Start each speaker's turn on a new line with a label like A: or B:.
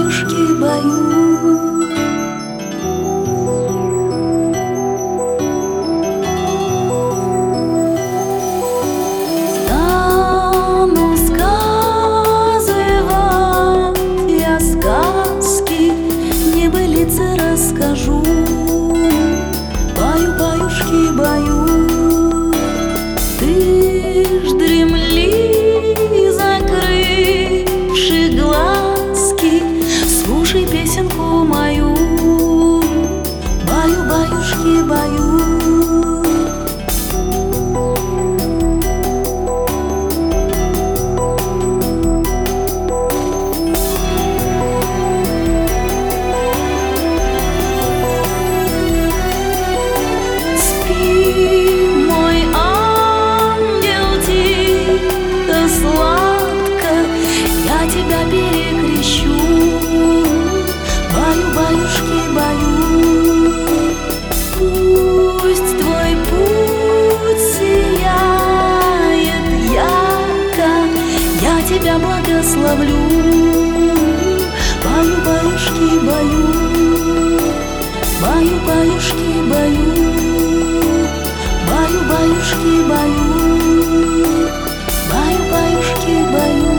A: баю-баюшки, баю. Стану сказывать я сказки, небылицы расскажу. Баю-баюшки, баю. Ты ж дремли, закрывши глазки, слушай песенку мою. Баю-баюшки, баю. Перекрещу, баю-баюшки, баю. Пусть твой путь сияет ярко, я тебя благословлю. Баю-баюшки, баю. Баю-баюшки, баю. Баю-баюшки, баю. Баю-баюшки, баю.